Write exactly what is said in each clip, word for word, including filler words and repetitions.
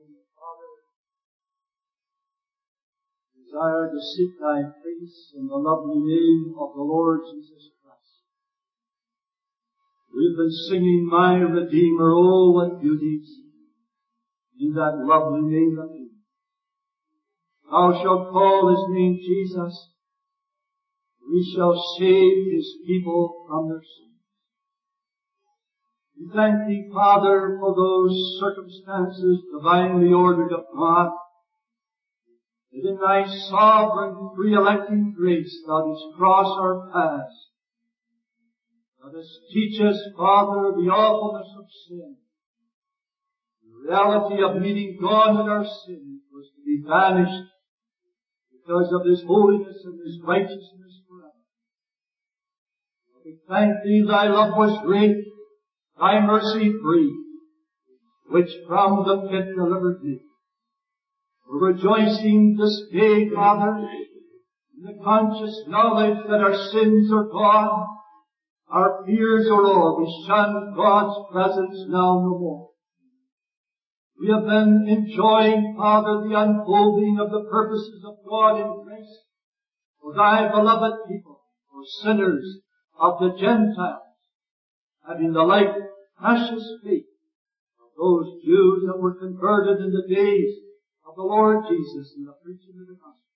Father, desire to seek Thy face in the lovely name of the Lord Jesus Christ. We've been singing, My Redeemer, oh, what beauties in that lovely name of Him. Thou shalt call His name Jesus. We shall save His people from their sins. We thank Thee, Father, for those circumstances divinely ordered of God, that in Thy sovereign, pre-electing grace Thou didst cross our paths. Thou didst teach us, Father, the awfulness of sin. The reality of meeting God in our sins was to be banished because of His holiness and His righteousness forever. We thank Thee, Thy love was great, Thy mercy free, which from the pit delivered Thee. We're rejoicing this day, Father, in the conscious knowledge that our sins are gone, our fears are o'er, we shun God's presence now no more. We have been enjoying, Father, the unfolding of the purposes of God in grace for Thy beloved people, for sinners of the Gentiles, having the like precious faith of those Jews that were converted in the days of the Lord Jesus in the preaching of the gospel.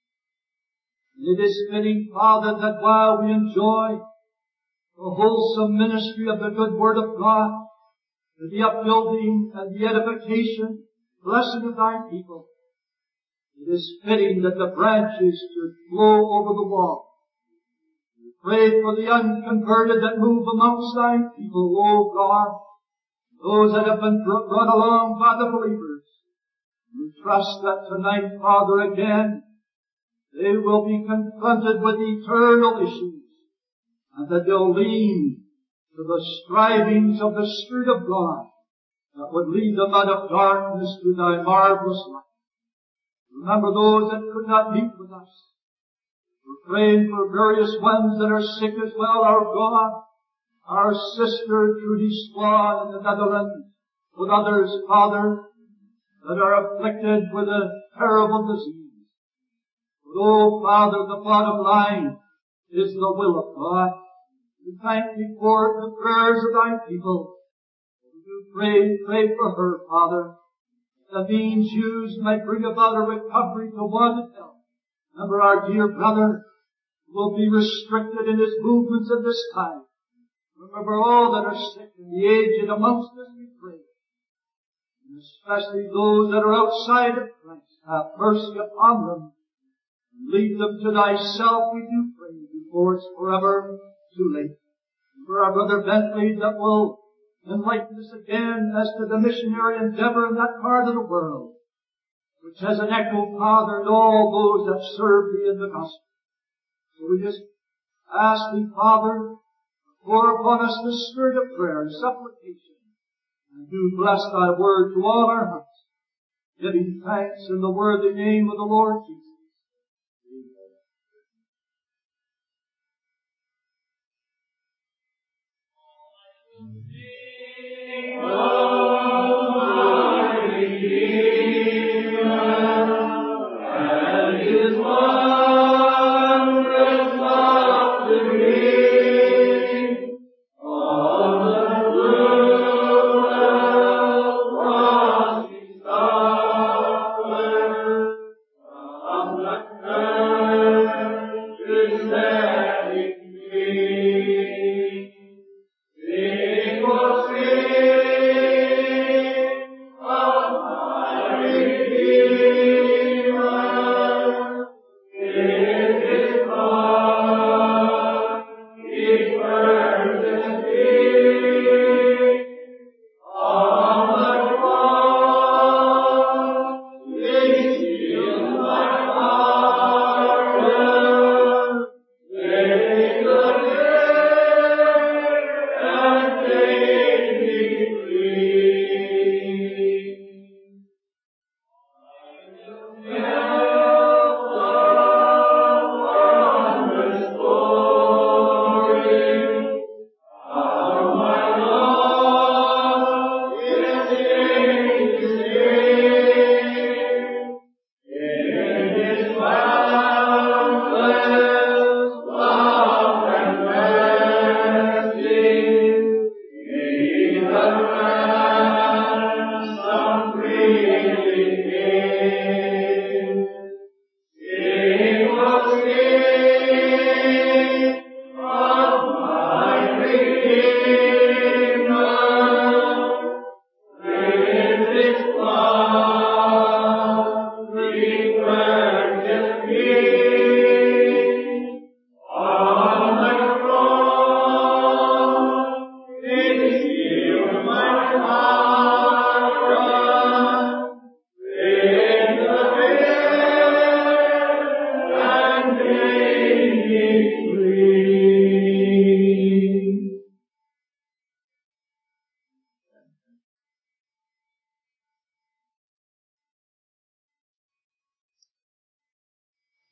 And it is fitting, Father, that while we enjoy the wholesome ministry of the good Word of God, the upbuilding and the edification, blessing of Thy people, it is fitting that the branches should flow over the wall. We pray for the unconverted that move amongst Thy people, O God, those that have been brought along by the believers. We trust that tonight, Father, again, they will be confronted with eternal issues, and that they'll lean to the strivings of the Spirit of God that would lead them out of darkness to Thy marvelous light. Remember those that could not meet with us. We're praying for various ones that are sick as well, our God. Our sister Trudy Swan in the Netherlands, with others, Father, that are afflicted with a terrible disease. But, oh, Father, the bottom line is the will of God. We thank Thee for the prayers of Thy people. We do pray, pray for her, Father. The means used might bring about a recovery to wanted health. Remember our dear brother will be restricted in his movements at this time. Remember all that are sick and the aged amongst us, we pray. And especially those that are outside of Christ. Have mercy upon them. Lead them to Thyself, we do pray, before it's forever too late. For our brother Bentley that will enlighten us again as to the missionary endeavor in that part of the world, which has an echo, Father, in all those that serve Thee in the gospel. So we just ask Thee, Father, pour upon us the spirit of prayer and supplication, and do bless Thy word to all our hearts, giving thanks in the worthy name of the Lord Jesus.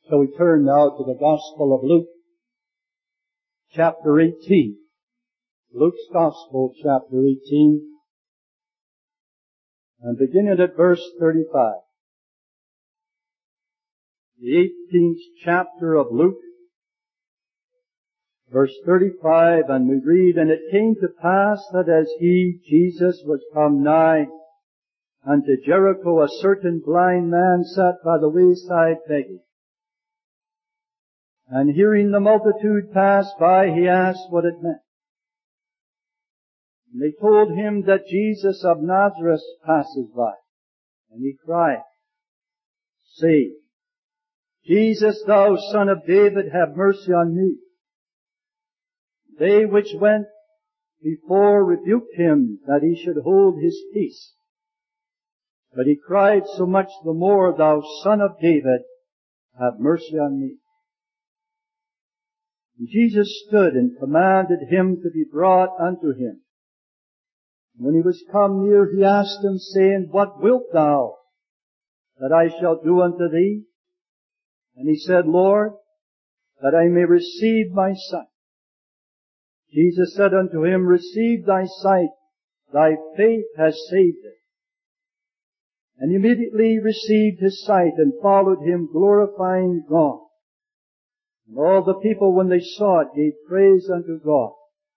So we turn now to the Gospel of Luke, chapter eighteen. Luke's Gospel, chapter eighteen, and beginning at verse thirty-five. The eighteenth chapter of Luke, verse thirty-five, and we read, And it came to pass that as he, Jesus, was come nigh unto Jericho, a certain blind man sat by the wayside begging. And hearing the multitude pass by, he asked what it meant. And they told him that Jesus of Nazareth passes by. And he cried, saying, Jesus, thou Son of David, have mercy on me. They which went before rebuked him that he should hold his peace. But he cried so much the more, Thou Son of David, have mercy on me. And Jesus stood and commanded him to be brought unto him. When he was come near, he asked him, saying, What wilt thou that I shall do unto thee? And he said, Lord, that I may receive my sight. Jesus said unto him, Receive thy sight, thy faith has saved thee. And he immediately received his sight and followed him, glorifying God. And all the people, when they saw it, gave praise unto God.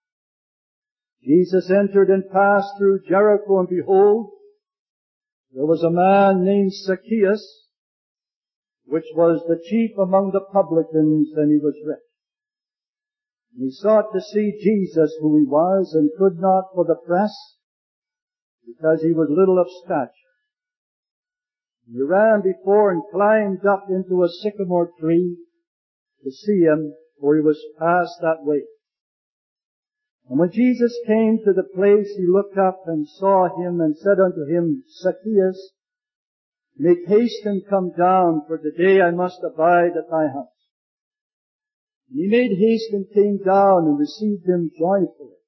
Jesus entered and passed through Jericho, and behold, there was a man named Zacchaeus, which was the chief among the publicans, and he was rich. And he sought to see Jesus, who he was, and could not for the press, because he was little of stature. And he ran before and climbed up into a sycamore tree to see him, for he was passed that way. And when Jesus came to the place, he looked up and saw him, and said unto him, Zacchaeus, make haste and come down, for today I must abide at thy house. And he made haste and came down and received him joyfully.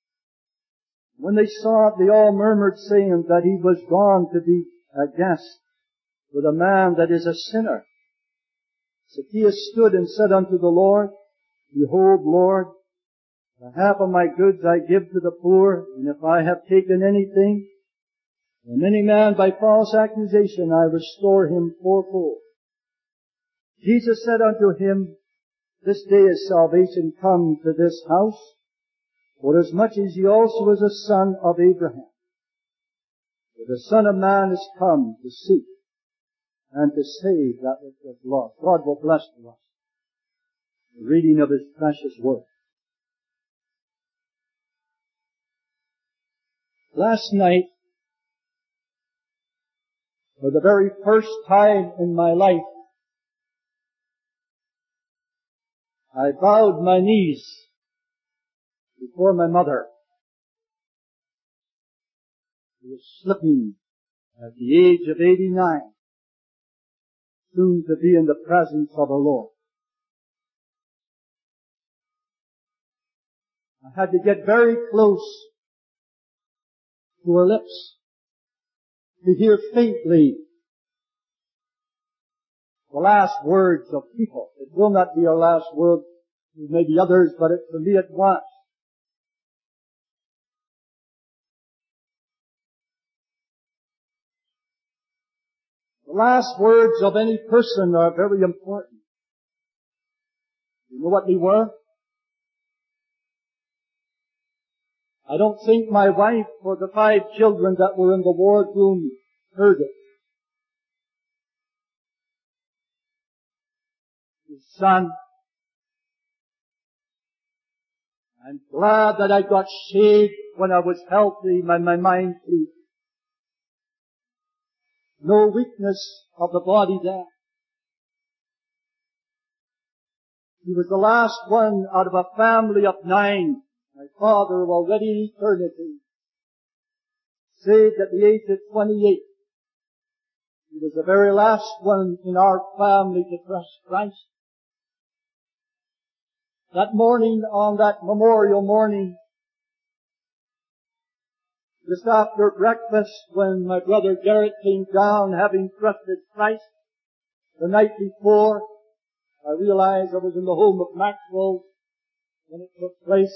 When they saw it, they all murmured, saying that he was gone to be a guest with a man that is a sinner. Zacchaeus stood and said unto the Lord, Behold, Lord, the half of my goods I give to the poor, and if I have taken anything from any man by false accusation, I restore him fourfold. Jesus said unto him, This day is salvation come to this house, forasmuch as he also is a son of Abraham. For the Son of Man is come to seek and to save that which was lost. God will bless to us the reading of His precious word. Last night, for the very first time in my life, I bowed my knees before my mother, who was slipping at the age of eighty-nine, soon to be in the presence of her Lord. I had to get very close to her lips to hear faintly the last words of people. It will not be our last word, maybe others, but it, for me it was. The last words of any person are very important. You know what they were? I don't think my wife or the five children that were in the wardroom heard it. His son, I'm glad that I got saved when I was healthy, my, my mind clear. No weakness of the body there. He was the last one out of a family of nine. My father, already in eternity, saved at the age of twenty-eight. He was the very last one in our family to trust Christ. That morning, on that memorial morning, just after breakfast, when my brother Garrett came down, having trusted Christ the night before, I realized I was in the home of Maxwell when it took place.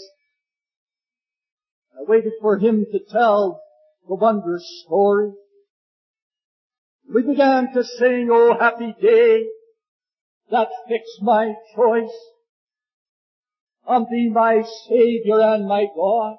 I waited for him to tell the wondrous story. We began to sing, "Oh, happy day that fixed my choice on Thee, my Savior and my God."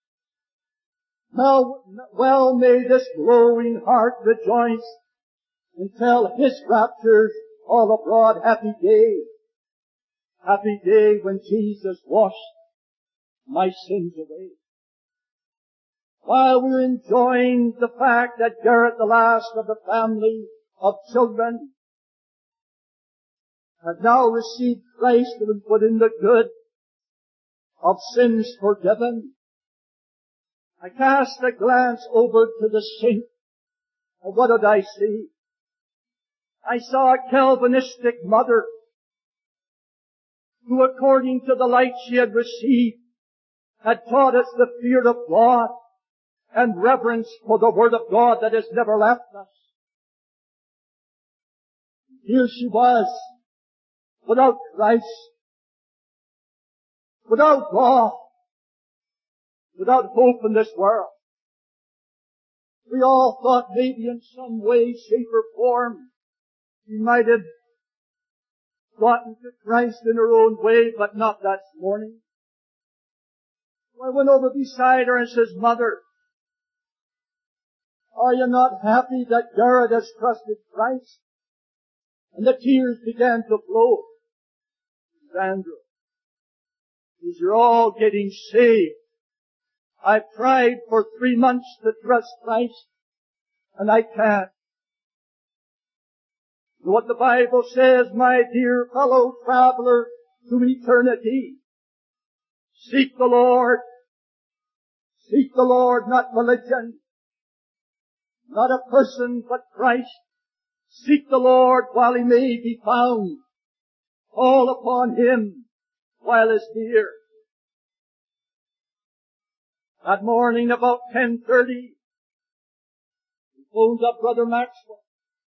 Now, well may this glowing heart rejoice and tell His raptures all abroad. Happy day, happy day when Jesus washed my sins away. While we're enjoying the fact that Garrett, the last of the family of children, have now received Christ and been put in the good of sins forgiven, I cast a glance over to the sink, and what did I see? I saw a Calvinistic mother who, according to the light she had received, had taught us the fear of God and reverence for the Word of God that has never left us. Here she was, without Christ, without God, without hope in this world. We all thought maybe in some way, shape, or form she might have gotten to Christ in her own way, but not that morning. I went over beside her and says, "Mother, are you not happy that Garrett has trusted Christ?" And the tears began to flow. "Sandra, as you're all getting saved, I've tried for three months to trust Christ, and I can't. What the Bible says, my dear fellow traveler to eternity, seek the Lord. Seek the Lord, not religion, not a person, but Christ. Seek the Lord while He may be found. Call upon Him while He's near." That morning about ten thirty, he phoned up Brother Maxwell.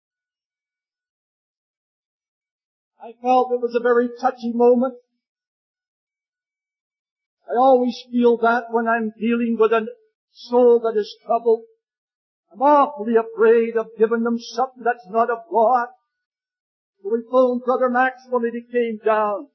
I felt it was a very touchy moment. I always feel that when I'm dealing with a soul that is troubled. I'm awfully afraid of giving them something that's not of God. So we phoned Brother Maxwell and he came down.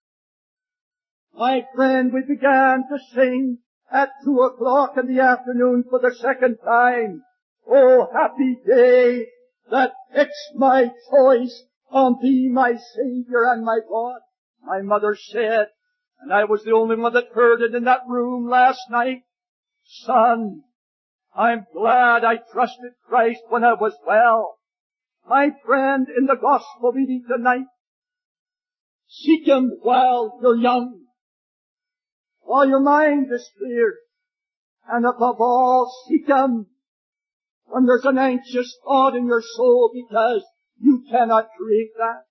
My friend, we began to sing at two o'clock in the afternoon for the second time. "Oh, happy day that fixed my choice on Thee, my Savior and my God." My mother said, and I was the only one that heard it in that room last night, "Son, I'm glad I trusted Christ when I was well." My friend, in the gospel meeting tonight, seek Him while you're young, while your mind is clear, and above all, seek Him when there's an anxious thought in your soul, because you cannot create that.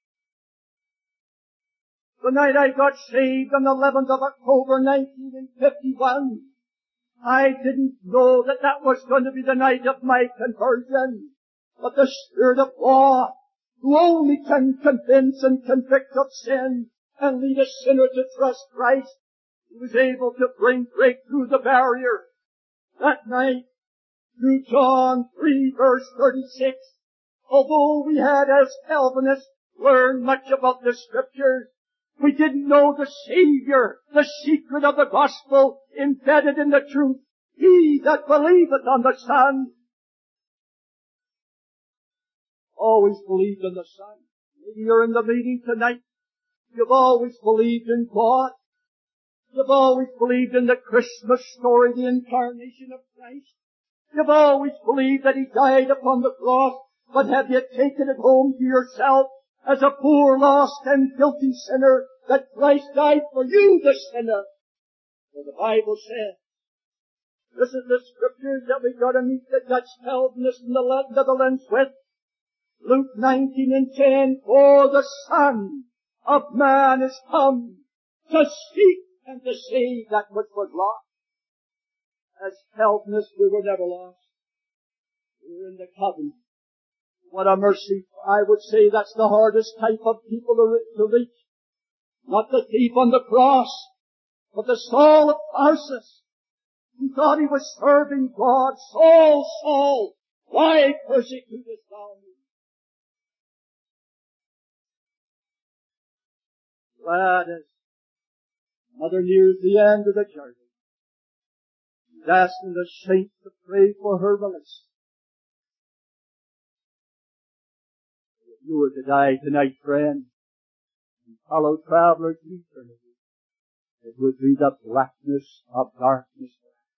The night I got saved on the eleventh of October nineteen fifty-one, I didn't know that that was going to be the night of my conversion. But the Spirit of God, who only can convince and convict of sin and lead a sinner to trust Christ, He was able to bring, break through the barrier that night through John three verse thirty-six. Although we had, as Calvinists, learned much about the Scriptures, we didn't know the Savior, the secret of the gospel embedded in the truth. "He that believeth on the Son." Always believed in the Son. Maybe you're in the meeting tonight. You've always believed in God. You've always believed in the Christmas story, the incarnation of Christ. You've always believed that He died upon the cross, but have you taken it home to yourself as a poor, lost, and guilty sinner that Christ died for you, the sinner? For the Bible says, this is the Scriptures that we got to meet the Dutch Calvinists in the Netherlands with. Luke nineteen and ten, "For the Son of Man is come to seek and to save that which was lost." As Calvinists, we were never lost. We were in the covenant. What a mercy. I would say that's the hardest type of people to, re- to reach. Not the thief on the cross, but the Saul of Tarsus, who thought he was serving God. Saul, Saul, why persecutest thou me? Glad as Mother nears the end of the journey, she's asking the saints to pray for her release. If you were to die tonight, friend, and follow travelers to eternity, it would be the blackness of darkness.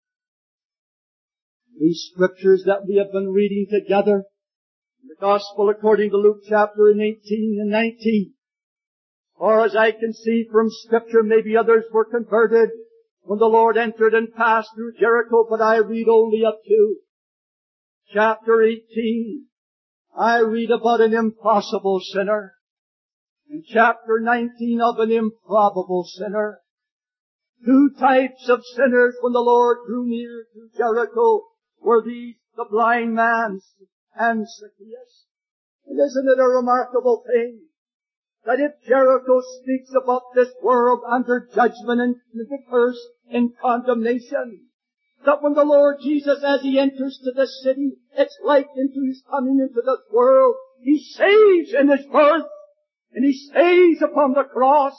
These scriptures that we have been reading together, in the Gospel according to Luke chapter eighteen and nineteen, or as I can see from Scripture, maybe others were converted when the Lord entered and passed through Jericho, but I read only up to chapter eighteen. I read about an impossible sinner. In chapter nineteen of an improbable sinner. Two types of sinners when the Lord drew near to Jericho were these, the blind man and Zacchaeus. And isn't it a remarkable thing that if Jericho speaks about this world under judgment and the curse and condemnation, that when the Lord Jesus, as He enters to the city, it's like into His coming into this world. He saves in His birth, and He saves upon the cross.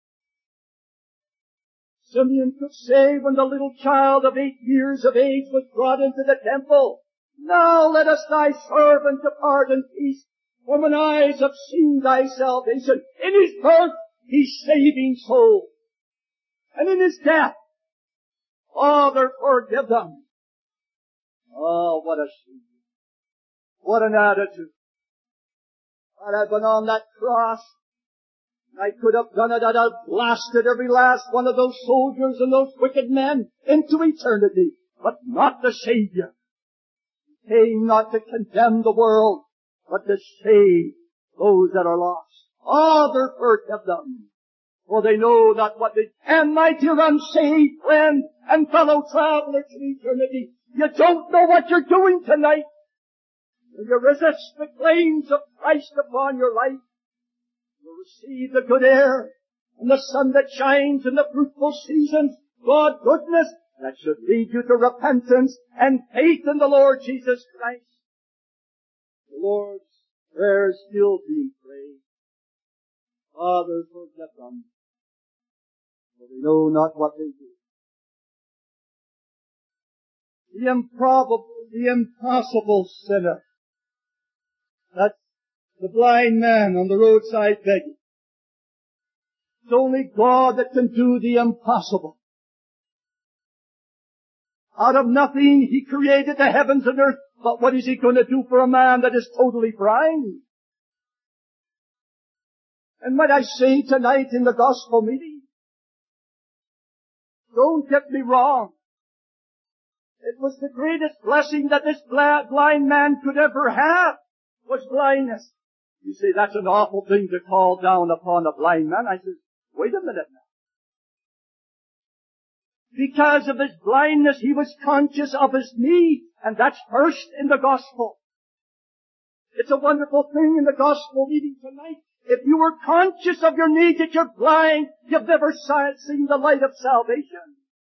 Simeon could say when the little child of eight years of age was brought into the temple, "Now let us thy servant depart in peace, for mine eyes have seen thy salvation." In His birth, He's saving souls. And in His death, Father, forgive them. Oh, what a shame. What an attitude. Had I been on that cross, I could have done it. I'd have blasted every last one of those soldiers and those wicked men into eternity. But not the Savior. He came not to condemn the world, but to save those that are lost. Father, forgive them, for they know not what they... And my dear unsaved friend and fellow traveler to eternity, you don't know what you're doing tonight. You resist the claims of Christ upon your life. You receive the good air and the sun that shines and the fruitful seasons, God goodness, that should lead you to repentance and faith in the Lord Jesus Christ. The Lord's prayer is still being prayed. Father, forgive them, for they know not what they do. The improbable, the impossible sinner. That's the blind man on the roadside begging. It's only God that can do the impossible. Out of nothing, He created the heavens and earth, but what is He going to do for a man that is totally blind? And might I say tonight in the gospel meeting, don't get me wrong, it was the greatest blessing that this blind man could ever have, was blindness. You say, that's an awful thing to call down upon a blind man. I said, wait a minute now. Because of his blindness, he was conscious of his need, and that's first in the gospel. It's a wonderful thing in the gospel meeting tonight. If you were conscious of your need that you're blind, you've never seen the light of salvation.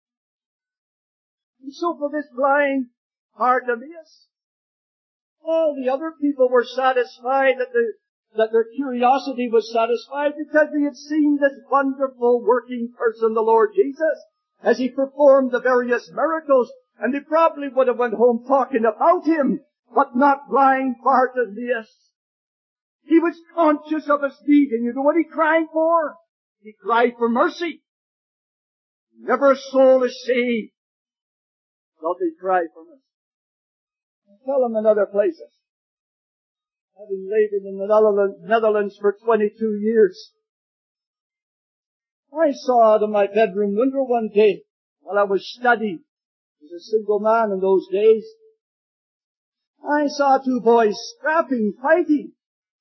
And so for this blind Bartimaeus, all the other people were satisfied that, the, that their curiosity was satisfied because they had seen this wonderful working person, the Lord Jesus, as He performed the various miracles, and they probably would have went home talking about Him, but not blind Bartimaeus. He was conscious of his need, and you know what he cried for? He cried for mercy. Never a soul is saved till they cry for mercy. I tell them in other places. Having labored in the Netherlands for twenty-two years, I saw out of my bedroom window one day, while I was studying, I was a single man in those days, I saw two boys scrapping, fighting.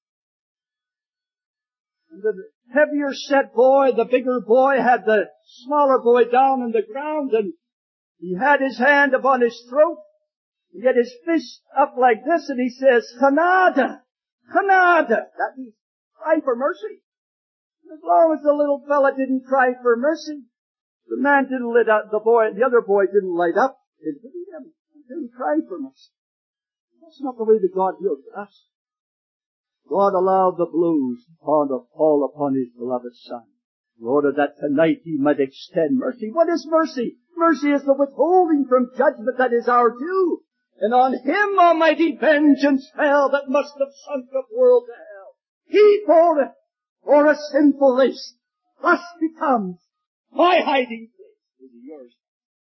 And the heavier set boy, the bigger boy, had the smaller boy down on the ground, and he had his hand upon his throat. He had his fist up like this, and he says, "Genade, Commandeth. That means cry for mercy. As long as the little fella didn't cry for mercy, the man didn't lit up, the boy, the other boy didn't light up. It didn't him. He didn't cry for mercy. That's not the way that God deals with us. God allowed the blues to fall upon His beloved Son, in order that tonight He might extend mercy. What is mercy? Mercy is the withholding from judgment that is our due. And on Him almighty vengeance fell that must have sunk the world to hell. He bore it for a sinful race. Thus becomes my hiding place is yours.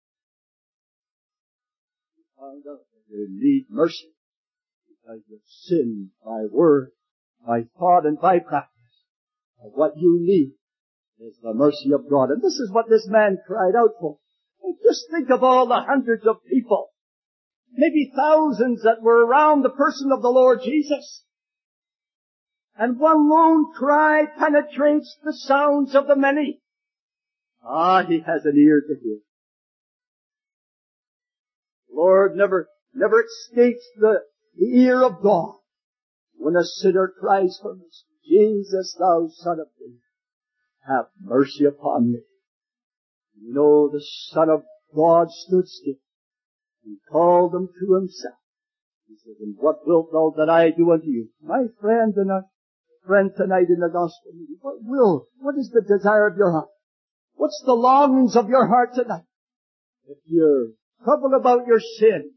You found out that you need mercy because you've sinned by word, by thought, and by practice. And what you need is the mercy of God. And this is what this man cried out for. And just think of all the hundreds of people, maybe thousands that were around the person of the Lord Jesus. And one lone cry penetrates the sounds of the many. Ah, He has an ear to hear. Lord never, never escapes the, the ear of God when a sinner cries for mercy. Jesus, thou Son of David, have mercy upon me. You know, the Son of God stood still and called them to Himself. He said, and what wilt thou that I do unto you? My friend and a friend tonight in the gospel meeting, what will, what is the desire of your heart? What's the longings of your heart tonight? If you're troubled about your sin,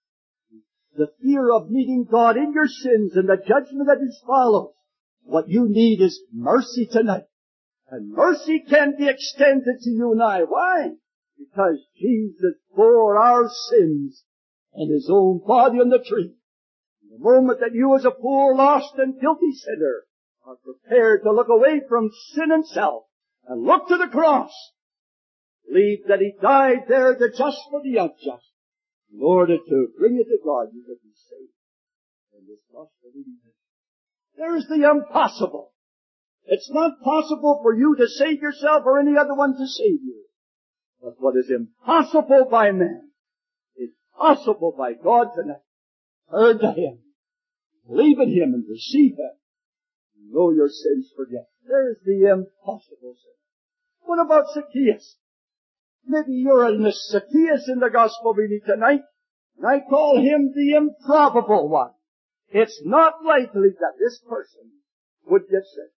the fear of meeting God in your sins and the judgment that is follows, what you need is mercy tonight. And mercy can be extended to you and I. Why? Because Jesus bore our sins in His own body on the tree. The moment that you as a poor, lost and guilty sinner are prepared to look away from sin and self and look to the cross, believe that He died there, the just for the unjust, in order to bring you to God, you can be saved in this gospel meeting. There's the impossible. It's not possible for you to save yourself or any other one to save you. But what is impossible by man is possible by God tonight. Turn to Him. Believe in Him and receive Him. Know your sins forgiven. There's the impossible sin. What about Zacchaeus? Maybe you're in the Zacchaeus in the gospel meeting tonight, and I call him the improbable one. It's not likely that this person would get saved.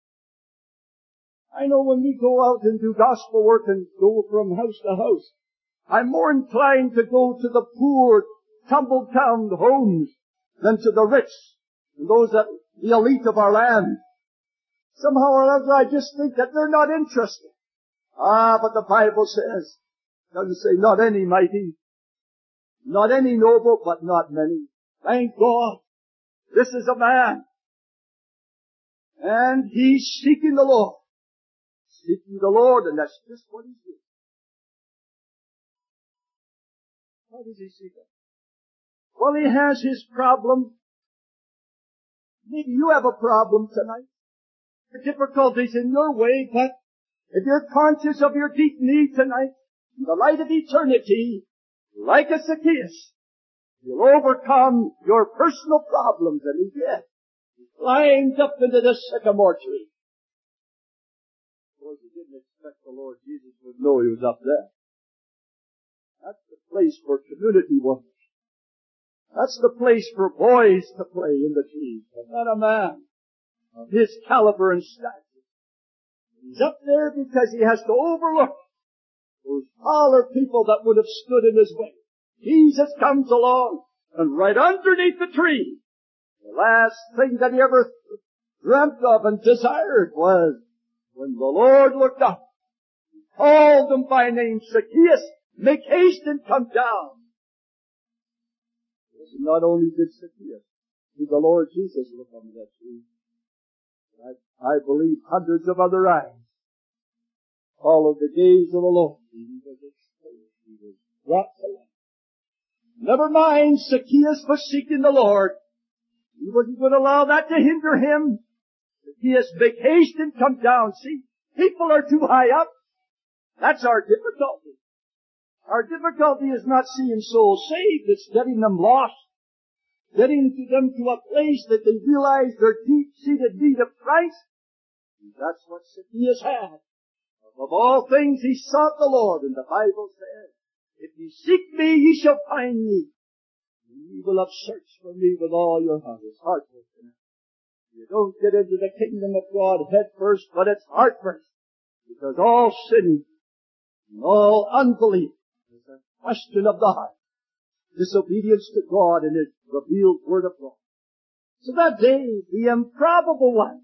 I know when we go out and do gospel work and go from house to house, I'm more inclined to go to the poor, tumble-down homes than to the rich and those that the elite of our land. Somehow or other I just think that they're not interested. Ah, but the Bible says, doesn't say not any mighty, not any noble, but not many. Thank God. This is a man. And he's seeking the Lord. Seeking the Lord, and that's just what he's doing. How does he seek it? Well, he has his problem. Maybe you have a problem tonight. The difficulties in your way, but if you're conscious of your deep need tonight, in the light of eternity, like a Zacchaeus, you'll overcome your personal problems, and he did. He climbed up into the sycamore tree. Of course, he didn't expect the Lord Jesus would know he was up there. That's the place for community wonders. That's the place for boys to play in the trees, but not a man of his caliber and stature. He's up there because he has to overlook those taller people that would have stood in his way. Jesus comes along, and right underneath the tree, the last thing that he ever dreamt of and desired was when the Lord looked up, he called him by name, Zacchaeus, make haste and come down. Not only did Zacchaeus, did the Lord Jesus look on that tree, I, I believe hundreds of other eyes followed the gaze of the Lord. He was exposed. He was brought to life. Never mind, Zacchaeus was seeking the Lord. He wasn't going to allow that to hinder him. Zacchaeus, make haste and come down. See, people are too high up. That's our difficulty. Our difficulty is not seeing souls saved, it's getting them lost. getting to them to a place that they realize their deep-seated need of Christ. And that's what Zacchaeus had. Above all things, he sought the Lord, and the Bible says, if ye seek me, ye shall find me. And ye will have searched for me with all your heart. His heart was in it. You don't get into the kingdom of God head first, but it's heart first. Because all sin and all unbelief is a question of the heart. Disobedience to God and His revealed Word of God. So that day, the improbable one,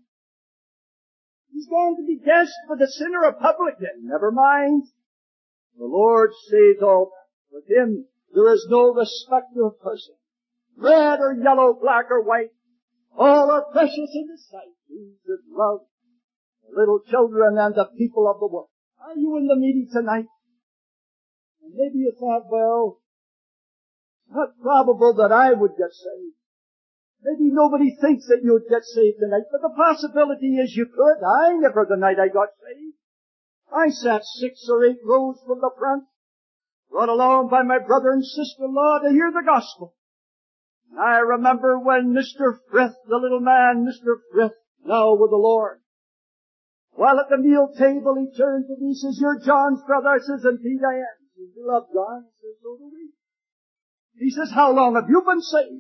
he's going to be guest for the sinner, a publican. Never mind. The Lord saves all. With Him, there is no respecter of person. Red or yellow, black or white, all are precious in His sight. Jesus loves the little children and the people of the world. Are you in the meeting tonight? And maybe you thought, well, it's not probable that I would get saved. Maybe nobody thinks that you would get saved tonight, but the possibility is you could. I never the night I got saved. I sat six or eight rows from the front, brought along by my brother and sister-in-law to hear the gospel. And I remember when Mister Frith, the little man, Mister Frith, now with the Lord, while at the meal table he turned to me and says, you're John's brother. I says, indeed I am. He says, you love John? I says, so do we. He says, how long have you been saved?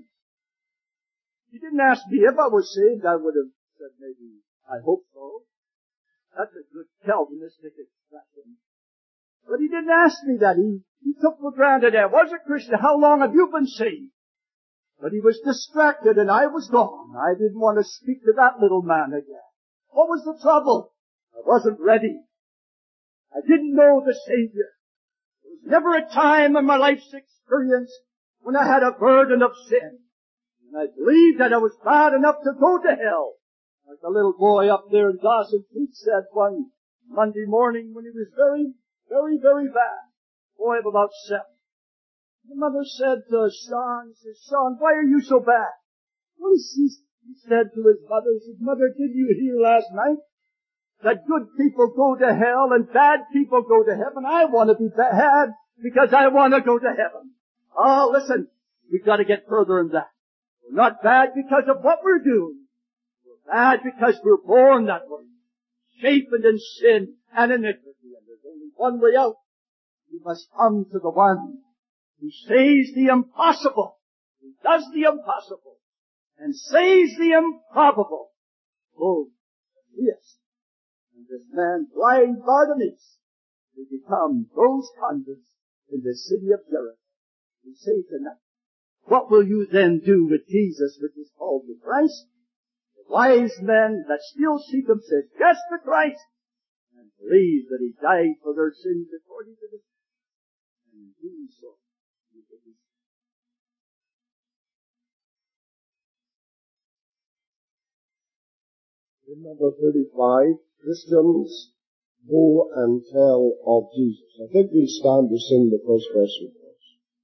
He didn't ask me if I was saved. I would have said maybe, I hope so. That's a good Calvinistic expression. But he didn't ask me that. He, he took for granted I was a Christian. How long have you been saved? But he was distracted and I was gone. I didn't want to speak to that little man again. What was the trouble? I wasn't ready. I didn't know the Savior. There was never a time in my life's experience when I had a burden of sin. And I believed that I was bad enough to go to hell. Like the little boy up there in Dawson Creek said one Monday morning when he was very, very, very bad. Boy of about seven. The mother said to Sean, says, Sean, why are you so bad? Well, he said to his mother, he said, Mother, did you hear last night that good people go to hell and bad people go to heaven? I want to be bad because I want to go to heaven. Oh, listen, we've got to get further than that. We're not bad because of what we're doing. We're bad because we're born that way, shaped in sin and iniquity. And there's only one way out. We must come to the one who says the impossible, who does the impossible, and says the improbable. Oh, yes. And this man, blind Bartimaeus, will become those converts in the city of Jericho. We say tonight, what will you then do with Jesus, which is called the Christ? The wise men that still seek Him says, yes to Christ, and believe that He died for their sins according to the Scripture. And in doing so, you will be saved. In number thirty-five, Christians go and tell of Jesus. I think we stand to sing the first verse.